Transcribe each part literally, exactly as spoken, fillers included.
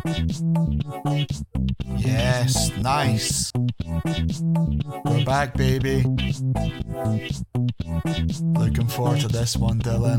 Yes, nice. We're back, baby. Looking forward to this one, Dylan.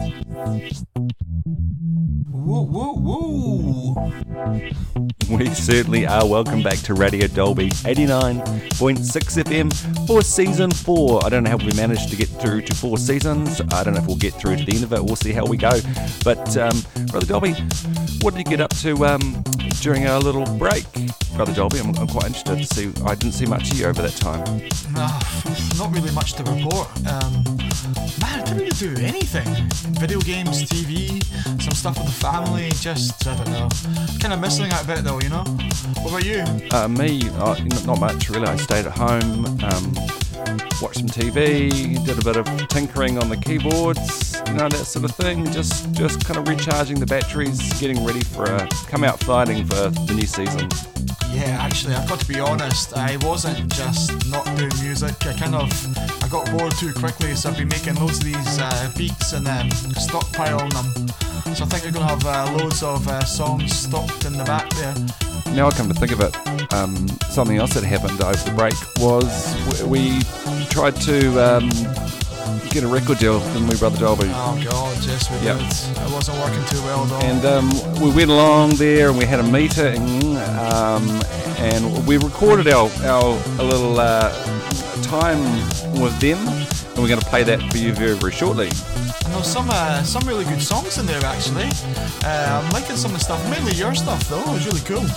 Woo, woo, woo. We certainly are. Welcome back to Radio Dolby eighty-nine point six F M for season four. I don't know how we managed to get through to four seasons. I don't know if we'll get through to the end of it. We'll see how we go. But, um, Brother Dolby, what did you get up to um, during our little break? Brother Dolby, I'm, I'm quite interested to see. I didn't see much of you over that time. No, not really much to report. Um, man, I didn't really do anything. Video games, T V, some stuff with the family. Just, I don't know. Kind of missing that bit though, you know? What about you? Uh, me, uh, not much really. I stayed at home, um, watched some T V, did a bit of tinkering on the keyboards, you know, that sort of thing. Just, just kind of recharging the batteries, getting ready for a come out fighting for the new season. Yeah, actually, I've got to be honest, I wasn't just not doing music. I kind of, I got bored too quickly, so I've been making loads of these uh, beats and um, stockpiling them. So I think you're going to have uh, loads of uh, songs stocked in the back there. Now I come to think of it, um, something else that happened over the break was we tried to um, get a record deal, didn't we, Brother Dolby? Oh God, yes we yep. did. It wasn't working too well though. And um, we went along there and we had a meeting um, and we recorded our, our a little uh, time with them, and we're going to play that for you very, very shortly. And there's some uh, some really good songs in there actually. Uh, I'm liking some of the stuff, mainly your stuff though. It was really cool.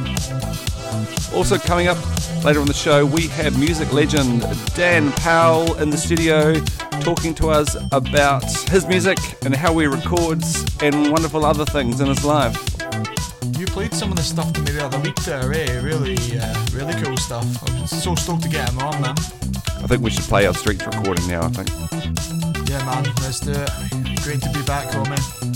Also coming up later on the show, we have music legend Dan Powell in the studio talking to us about his music and how he records and wonderful other things in his life. You played some of the stuff to me the other week there, eh? Really, uh, really cool stuff. I was so stoked to get him on, man. I think we should play our Streets recording now, I think. Yeah, man, let's do it. Great to be back, homie.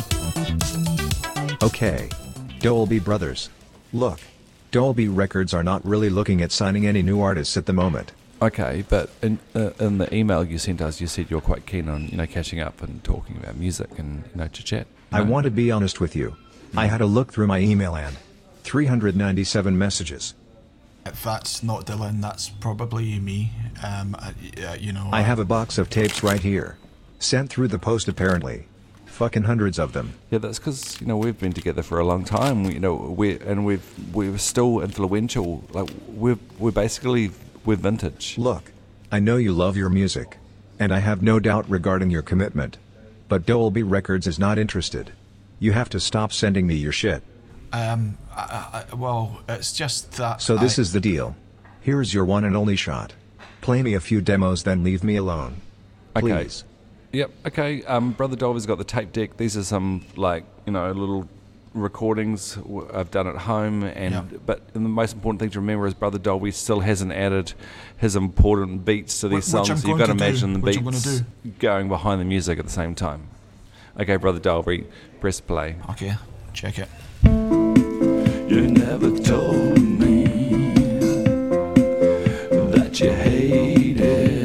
Okay. Dolby Brothers. Look, Dolby Records are not really looking at signing any new artists at the moment. Okay, but in uh, in the email you sent us, you said you're quite keen on, you know, catching up and talking about music and, you know, to chat. I want to be honest with you. Mm. I had a look through my email and three hundred ninety-seven messages. If that's not Dylan, that's probably me. Um, uh, you know. I have a box of tapes right here. Sent through the post apparently. Fucking hundreds of them. Yeah, that's because, you know, we've been together for a long time. We, you know, we and we've we're still influential. Like we're we're basically we're vintage. Look, I know you love your music, and I have no doubt regarding your commitment. But Dolby Records is not interested. You have to stop sending me your shit. Um. I, I, well, it's just that. So this I, is the deal. Here's your one and only shot. Play me a few demos, then leave me alone. Please. Okay. Yep, okay, um, Brother Dolby's got the tape deck. These are some, like, you know, little recordings I've done at home, and yep. but the most important thing to remember is Brother Dolby still hasn't added his important beats to these which songs, so you've got to imagine the beats going behind the music at the same time. Okay, Brother Dolby, press play. Okay, check it. You never told me that you hated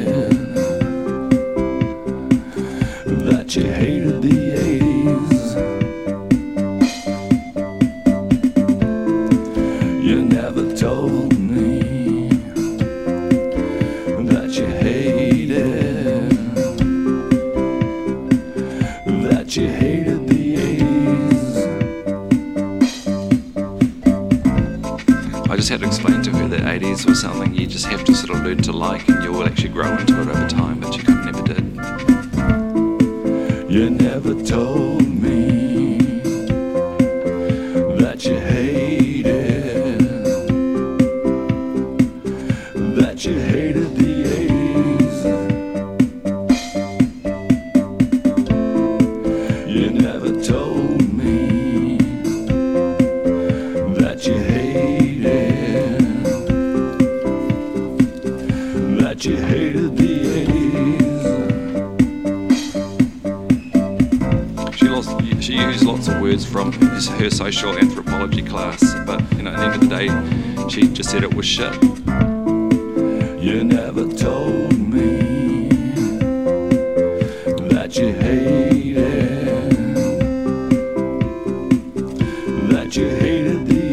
That you hated the eighties. You never told me that you hated That you hated the eighties. I just had to explain to her that eighties was something you just have to sort of learn to like, and you will actually grow into it over time, but you kind of never did. You never told me that you hated That you hated the eighties. You never told me that you hated That you hated the eighties. She used lots of words from her social anthropology class, but, you know, at the end of the day, she just said it was shit. You never told me that you hated That you hated the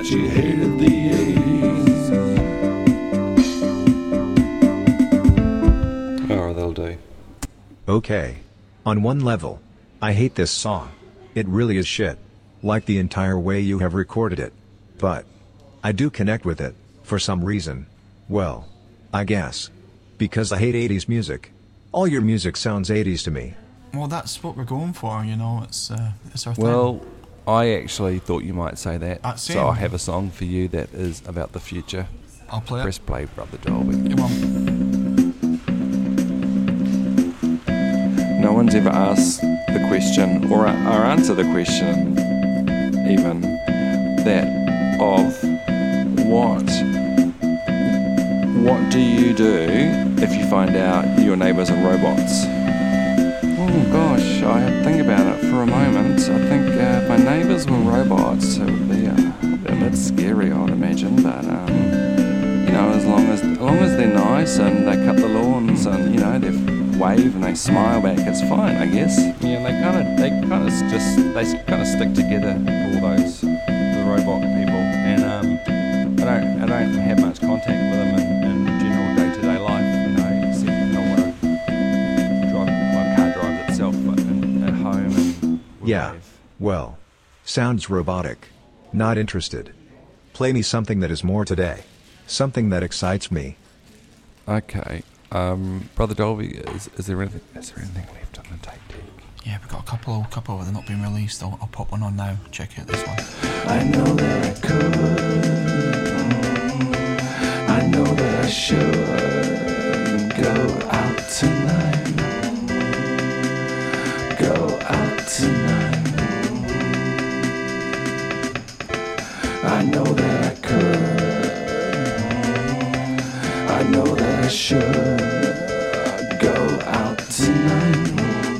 but you hated the eighties. Oh, they'll do. Okay. On one level, I hate this song. It really is shit. Like the entire way you have recorded it. But I do connect with it, for some reason. Well, I guess. Because I hate eighties music. All your music sounds eighties to me. Well, that's what we're going for, you know, it's uh, it's our thing. Well, I actually thought you might say that. Uh, same. So I have a song for you that is about the future. I'll play Press it. play, Brother Dolby. Come on. No one's ever asked the question, or, or answered the question, even, that of what, what do you do if you find out your neighbours are robots? Oh gosh, I had to think about it for a moment. I think uh, if my neighbours were robots, it would be uh, a bit scary, I'd imagine, but um, you know, as long as, as long as they're nice and they cut the lawns and, you know, they're wave and they smile back, it's fine, I guess. Yeah, they kind of, they kind of just, they kind of stick together, all those, the robot people, and um, I don't, I don't have much contact with them in, in general day-to-day life, you know, except I want to drive, my car drives itself, but in, at home and we'll Yeah. wave. Well, sounds robotic. Not interested. Play me something that is more today. Something that excites me. Okay. Um, Brother Dolby, is, is there anything? Is there anything left on the tape deck? Yeah, we've got a couple, couple that are not being released. I'll, I'll pop one on now. Check out this one. I know that I could. I know that I should go out tonight. Go out tonight. I know that I could. I know that I should go out tonight.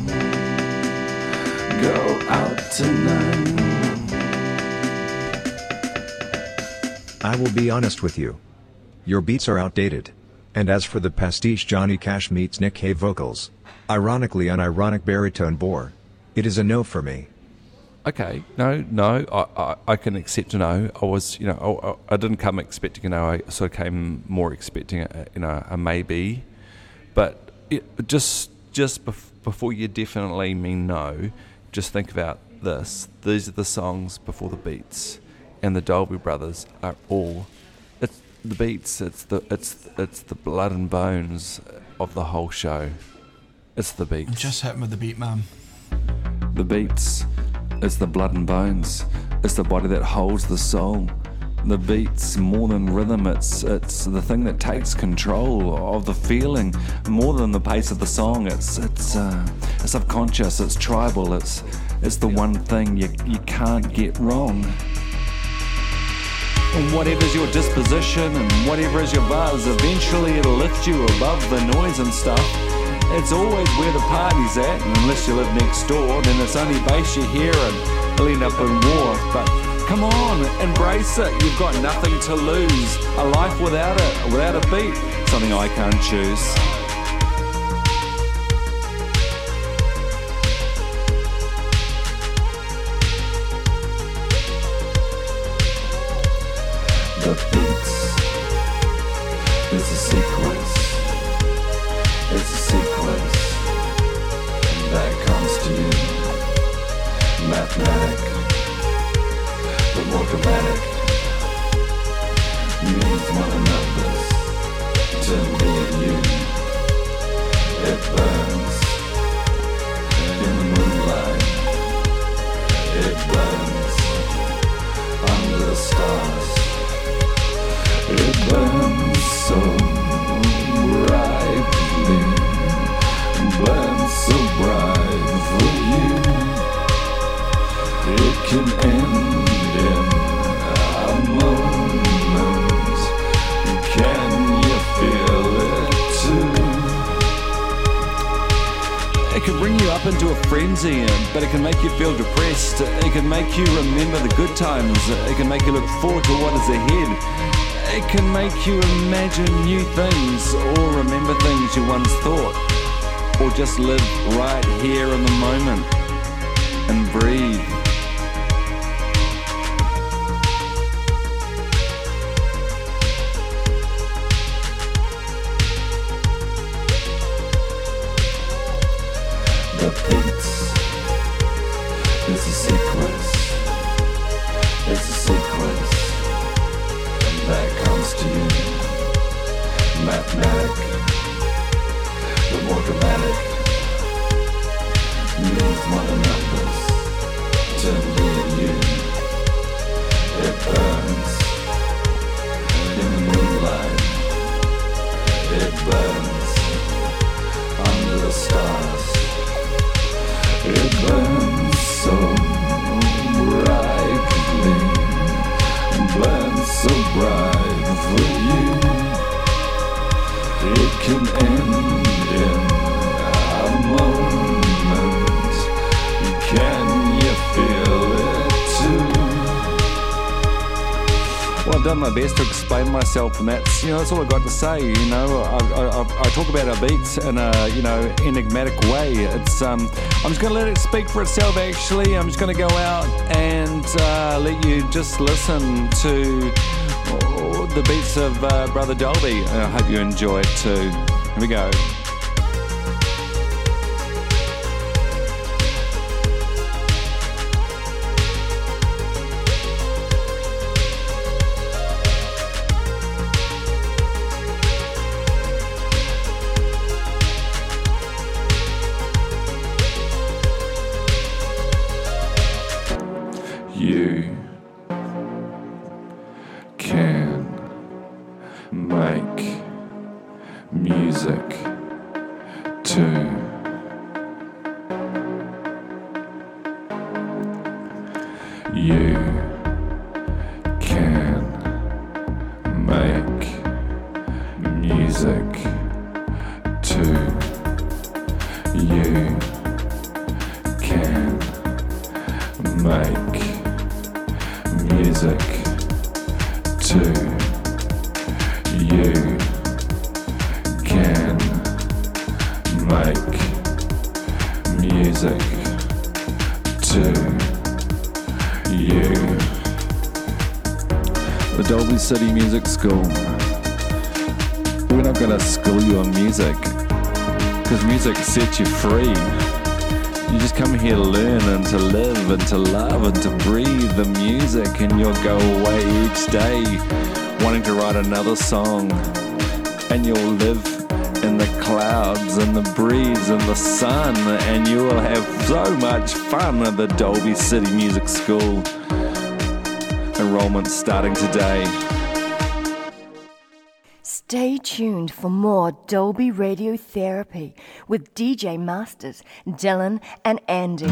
Go out tonight. I will be honest with you. Your beats are outdated. And as for the pastiche Johnny Cash meets Nick Cave vocals, ironically unironic baritone bore, it is a no for me. Okay, no, no, I, I, I can accept a no. I was, you know, I, I didn't come expecting a no. I sort of came more expecting a, you know, a maybe. But it, just, just bef- before you definitely mean no, just think about this. These are the songs before the beats, and the Dolby Brothers are all. It's the beats. It's the, it's, it's the blood and bones of the whole show. It's the beats. Just hit him with the beat, man. The beats. It's the blood and bones. It's the body that holds the soul. The beats, more than rhythm, it's it's the thing that takes control of the feeling, more than the pace of the song. It's it's uh, it's subconscious. It's tribal. It's it's the one thing you you can't get wrong. And whatever's your disposition and whatever is your buzz, eventually it'll lift you above the noise and stuff. It's always where the party's at, and unless you live next door, then it's only bass you hear and it'll end up in war. But come on, embrace it. You've got nothing to lose. A life without it, without a beat, something I can't choose. The beats, it's a sequence. It's a sequence that comes to you, mathematic, but more dramatic, means more than numbers to me and you. It burns in the moonlight, it burns under the stars, it burns so brightly, burns so bright for you. It can end in a moment. Can you feel it too? It can bring you up into a frenzy, but it can make you feel depressed. It can make you remember the good times. It can make you look forward to what is ahead. It can make you imagine new things or remember things you once thought, or just live right here in the moment and breathe. voice that comes to you. Mathematic, but more dramatic. Means more than numbers to me and you. It burns in the moonlight. It burns under the stars. It burns so brightly, burns so bright for you. It can end in a moment. Can you feel it too? Well, I've done my best to explain myself, and that's, you know, that's all I've got to say. You know, I, I, I talk about our beats in a, you know, enigmatic way. It's, um, I'm just going to let it speak for itself, actually. I'm just going to go out and uh, let you just listen to oh, the beats of uh, Brother Dolby. I hope you enjoy it too. Here we go. You can make music too. You can make music too. You can make music too. You can make music too. You. The Dolby City Music School. We're not going to school you on music, because music sets you free. You just come here to learn and to live and to love and to breathe the music, and you'll go away each day wanting to write another song, and you'll live in the clouds and the breeze and the sun, and you will have so much fun at the Dolby City Music School. Enrollment starting today. Stay tuned for more Dolby Radio Therapy with D J Masters, Dylan and Andy.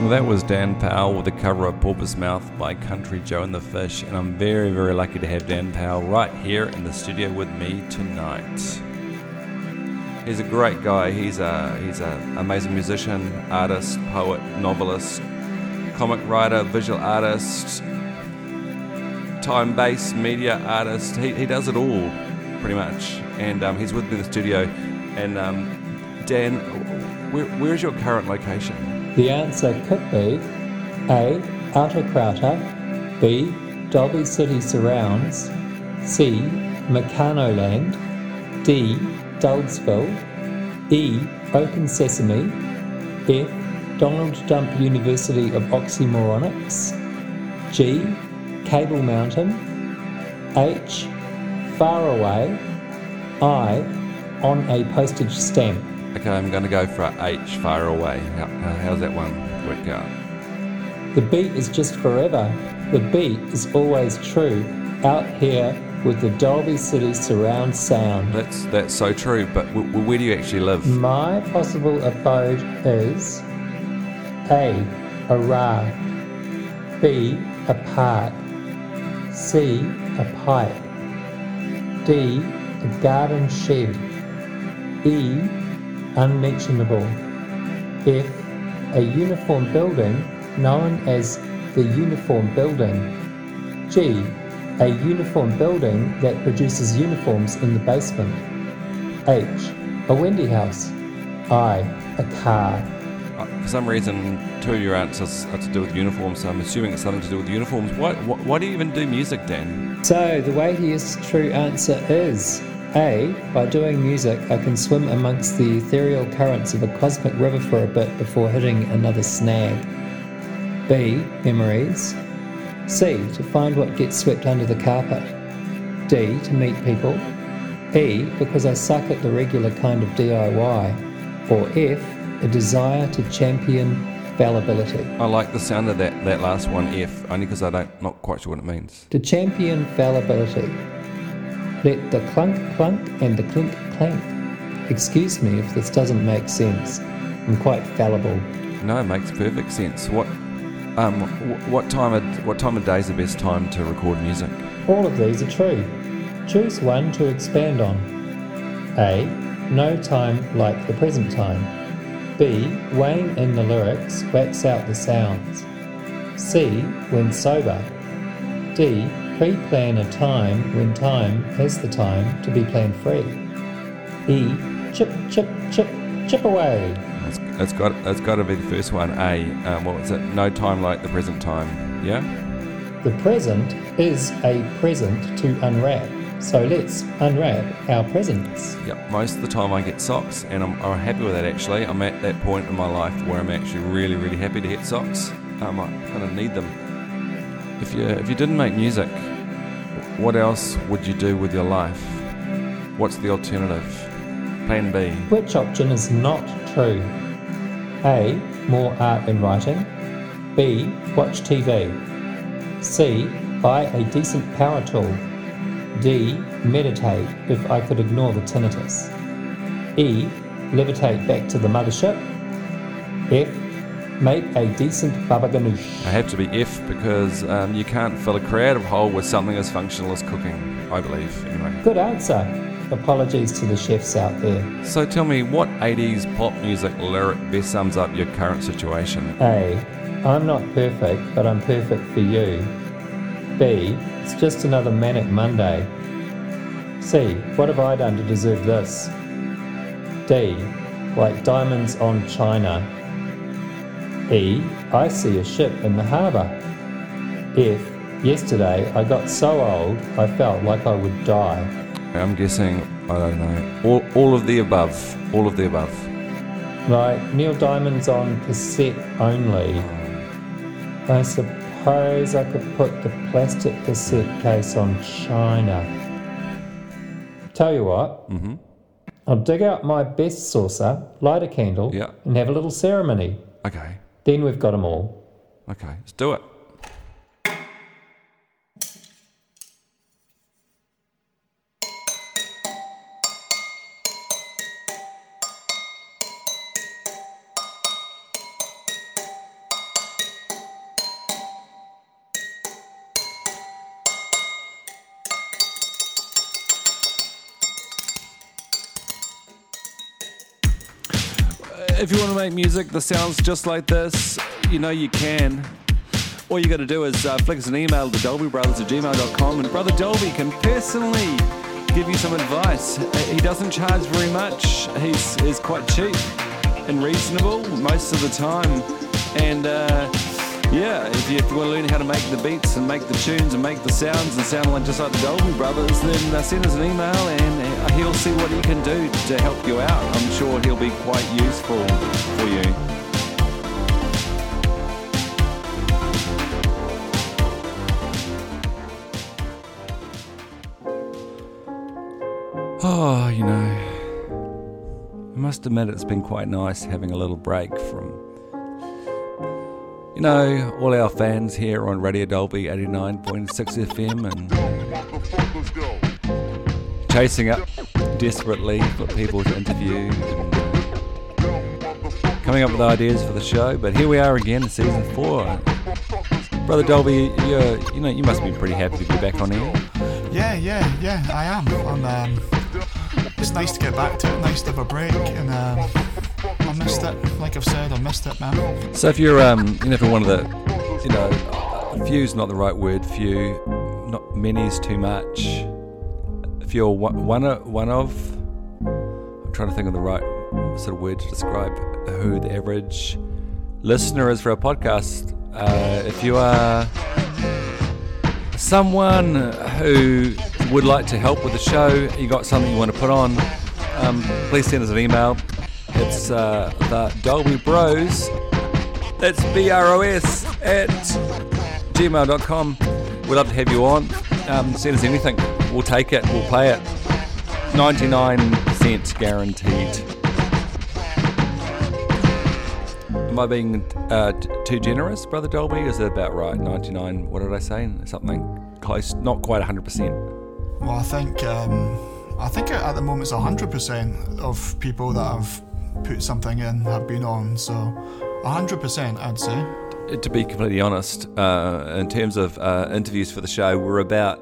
Well, that was Dan Powell with the cover of Porpoise Mouth by Country Joe and the Fish, and I'm very, very lucky to have Dan Powell right here in the studio with me tonight. He's a great guy. He's a he's an amazing musician, artist, poet, novelist, comic writer, visual artist, time-based media artist. He he does it all, pretty much. And um, he's with me in the studio. And um, Dan, where where is your current location? The answer could be A. Outer Krauter, B. Dolby City Surrounds, C. Meccanoland, D. Dulesville, E. Open Sesame, F. Donald Trump University of Oxymoronics, G. Cable Mountain, H. Far Away, I. On a postage stamp. Okay, I'm going to go for a H, Far Away. How, how's that one work out? The beat is just forever. The beat is always true. Out here with the Dolby City surround sound. That's that's so true, but w- w- where do you actually live? My possible abode is A. A Ra, B. A park, C. A pipe, D. A garden shed, E. Unmentionable, F. A uniform building known as the Uniform Building, G. A uniform building that produces uniforms in the basement, H. A Wendy house, I. A car. Uh, For some reason, two of your answers are to do with uniforms, so I'm assuming it's something to do with uniforms. Why, why, why do you even do music, Dan? So the weightiest true answer is A. By doing music, I can swim amongst the ethereal currents of a cosmic river for a bit before hitting another snag. B. Memories. C. To find what gets swept under the carpet. D. To meet people. E. Because I suck at the regular kind of D I Y. Or F. A desire to champion fallibility. I like the sound of that, that last one, F, only because I don't not quite sure what it means. To champion fallibility. Let the clunk clunk and the clink clank. Excuse me if this doesn't make sense. I'm quite fallible. No, it makes perfect sense. What um wh- what time of what time of day is the best time to record music? All of these are true. Choose one to expand on. A. No time like the present time. B. Weighing in the lyrics, wax out the sounds. C. When sober. D. Pre-plan a time when time has the time to be plan free. E. Chip, chip, chip, chip away. It's, it's got it's got to be the first one. A. Um, what was it? No time like the present time. Yeah. The present is a present to unwrap. So let's unwrap our presents. Yep. Most of the time I get socks, and I'm, I'm happy with that. Actually, I'm at that point in my life where I'm actually really, really happy to get socks. Um, I kind of need them. If you if you didn't make music, what else would you do with your life? What's the alternative? Plan B. Which option is not true? A. More art and writing. B. Watch T V. C. Buy a decent power tool. D. Meditate if I could ignore the tinnitus. E. Levitate back to the mothership. F. Make a decent baba ganoush. I have to be F because um, you can't fill a creative hole with something as functional as cooking, I believe, anyway. Good answer. Apologies to the chefs out there. So tell me, what eighties pop music lyric best sums up your current situation? A. I'm not perfect, but I'm perfect for you. B. It's just another manic Monday. C. What have I done to deserve this? D. Like diamonds on China. E. I see a ship in the harbour. F. Yesterday I got so old I felt like I would die. I'm guessing, I don't know, all, all of the above. All of the above. Like Neil Diamond's on cassette only. I suppose I could put the plastic cassette case on China. Tell you what, Mm-hmm. I'll dig out my best saucer, light a candle, Yeah. and have a little ceremony. Okay. Then we've got 'em all. Okay, let's do it. if you want to make music that sounds just like this, you know you can. All you got to do is uh, flick us an email to dolby brothers at gmail dot com, and Brother Dolby can personally give you some advice. He doesn't charge very much. He's, he's quite cheap and reasonable most of the time. And uh, yeah, if you, if you want to learn how to make the beats and make the tunes and make the sounds and sound like just like the Dolby Brothers, then uh, send us an email and uh, he'll see what he can do to help you out. I'm sure he'll be quite useful for you. Oh, you know, I must admit it's been quite nice having a little break from, you know, all our fans here on Radio Dolby eighty-nine point six F M and chasing up desperately for people to interview and coming up with ideas for the show. But here we are again in season four. Brother Dolby, you you know, you must be pretty happy to be back on air. Yeah, yeah, yeah, I am. I'm, um, it's nice to get back to it, nice to have a break, and um, I missed it. Like I've said, I missed it, man. So if you're, um, you know, for one of the, you know, few's not the right word, few, not many's too much. If you're one, one of, one of, I'm trying to think of the right sort of word to describe who the average listener is for a podcast. Uh, if you are someone who would like to help with the show, you got something you want to put on, um, please send us an email. It's uh, the Dolby Bros, that's B R O S, at gmail dot com. We'd love to have you on. Um, send us anything, we'll take it, we'll play it. ninety-nine cents guaranteed. Am I being uh, t- too generous, Brother Dolby? Is it about right? ninety-nine, what did I say? Something close, not quite one hundred percent. Well, I think um, I think at the moment it's one hundred percent of people that have put something in have been on, so one hundred percent I'd say. To be completely honest, uh, in terms of uh, interviews for the show, we're about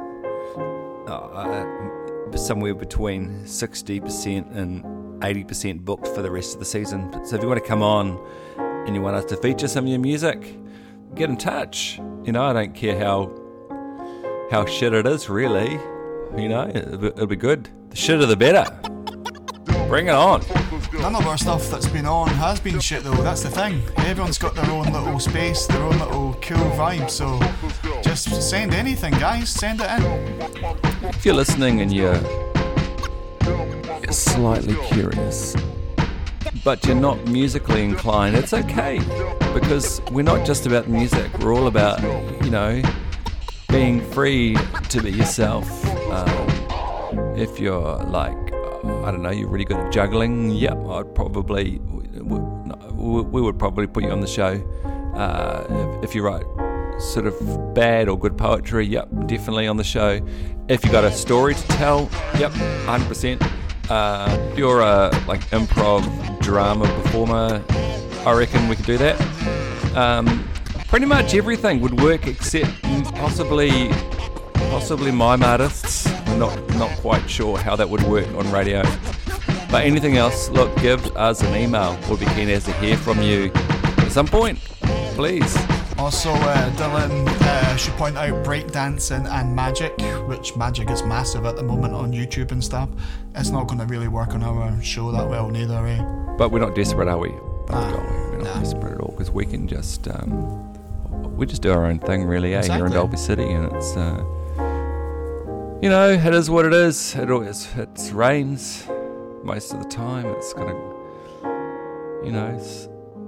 uh, somewhere between sixty percent and eighty percent booked for the rest of the season. So if you want to come on and you want us to feature some of your music, get in touch. You know, I don't care how how shit it is, really. You know, it'll be, it'll be good. The shitter the better. Bring it on. None of our stuff that's been on has been shit though, that's the thing. Everyone's got their own little space, their own little cool vibe, so just send anything, guys, send it in. If you're listening and you're, you're slightly curious, but you're not musically inclined, it's okay, because we're not just about music, we're all about, you know, being free to be yourself. Um, if you're like, I don't know, you're really good at juggling, yep, I'd probably, we, we would probably put you on the show. Uh, if, if you write sort of bad or good poetry, yep, definitely on the show. If you got a story to tell, yep, one hundred percent. Uh, if you're a like improv drama performer, I reckon we could do that. Um, pretty much everything would work except possibly possibly mime artists. We're not, not quite sure how that would work on radio. But anything else, look, give us an email. We'll be keen as to hear from you at some point, please. Also, uh, Dylan uh, should point out breakdancing and magic, which magic is massive at the moment on YouTube and stuff. It's not going to really work on our show that well neither, eh? But we're not desperate, are we? Nah, we're not nah. desperate at all, because we can just, um, we just do our own thing, really, eh? Exactly. Here in Dolby City, and it's, uh, you know, it is what it is. It always, it rains most of the time. It's gonna, you know, it's...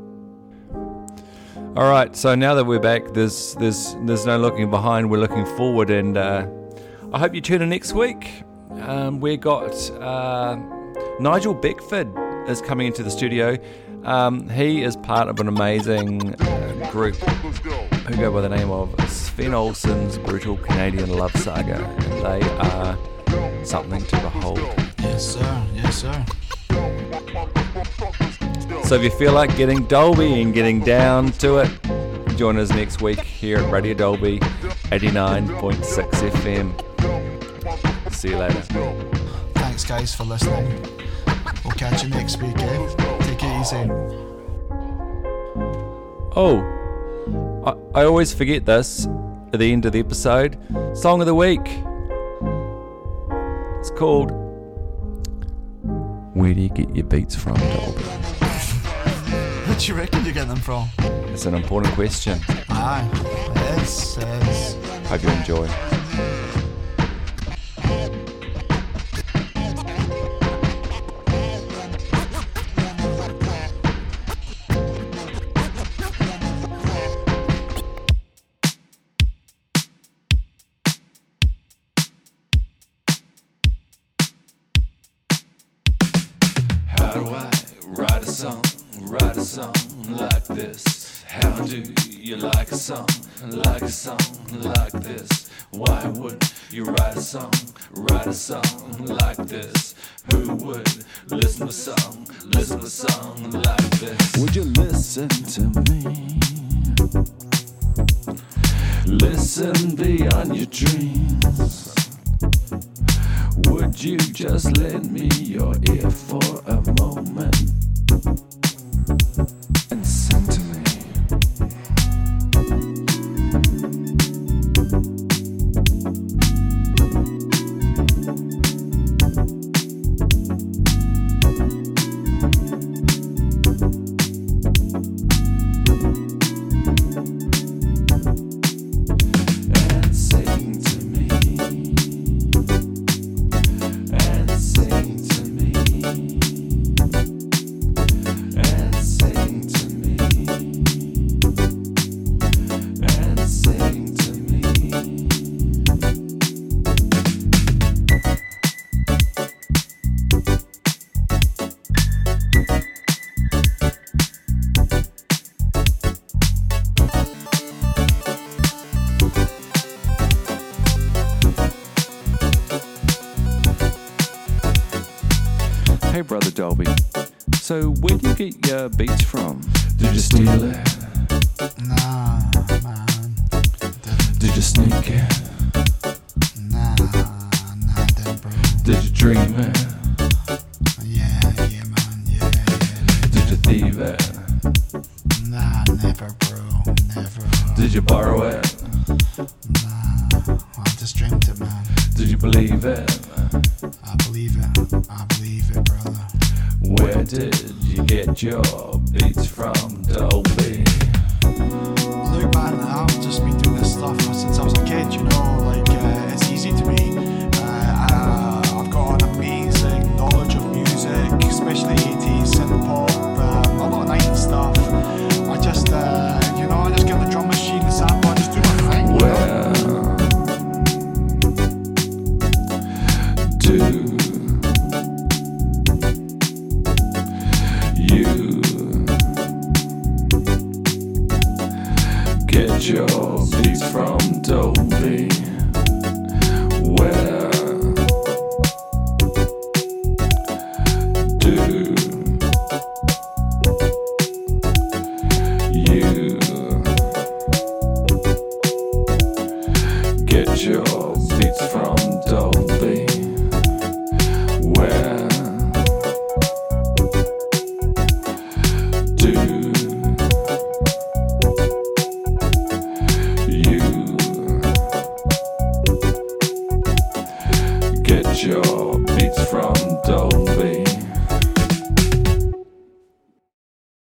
All right, so now that we're back, there's there's there's no looking behind. We're looking forward, and uh, I hope you tune in next week. Um, we got uh, Nigel Beckford is coming into the studio. Um, he is part of an amazing uh, group who go by the name of Sven Olsen's Brutal Canadian Love Saga, and they are something to behold. Yes, sir. Yes, sir. So if you feel like getting Dolby and getting down to it, join us next week here at Radio Dolby eighty-nine point six F M. See you later. Thanks, guys, for listening. We'll catch you next week, eh? Take care. it easy. Oh, I, I always forget this at the end of the episode. Song of the week. It's called Where Do You Get Your Beats From, Dolby? Where do you reckon you get them from? It's an important question. Aye, it is, it is. Hope you enjoy. How do I write a song, write a song like this? How do you like a song, like a song like this? Why would you write a song, write a song like this? Who would listen to a song, listen to a song like this? Would you listen to me? Listen beyond your dreams. Would you just lend me your ear for a moment and sing to me? And sing to me. And sing to me. And sing to me. And sing to me. Hey brother Dolby, so where do you get your beats from? Did you steal it? Nah, man. Did you sneak it? Nah, nah, then, bro. Did you dream it? Yeah, yeah, man, yeah, yeah. Did you thieve it? Nah, never, bro, never. Did you borrow it? Nah, I just dreamt it, man. Did you believe it? I believe it, I believe it, brother. Where did you get your beats from, Dolby? Look, man, I've just been doing this stuff since I was a kid, you know, like, uh, it's easy to me. Uh, uh, I've got an amazing knowledge of music, especially eighties, synth pop, um, a lot of nineties stuff. I just, uh, you know, I just get the drum machine, the sample, I just do my thing, you know? Where do you get your beats from, Dolby? Where do you get your beats from, Dolby? Where do you get your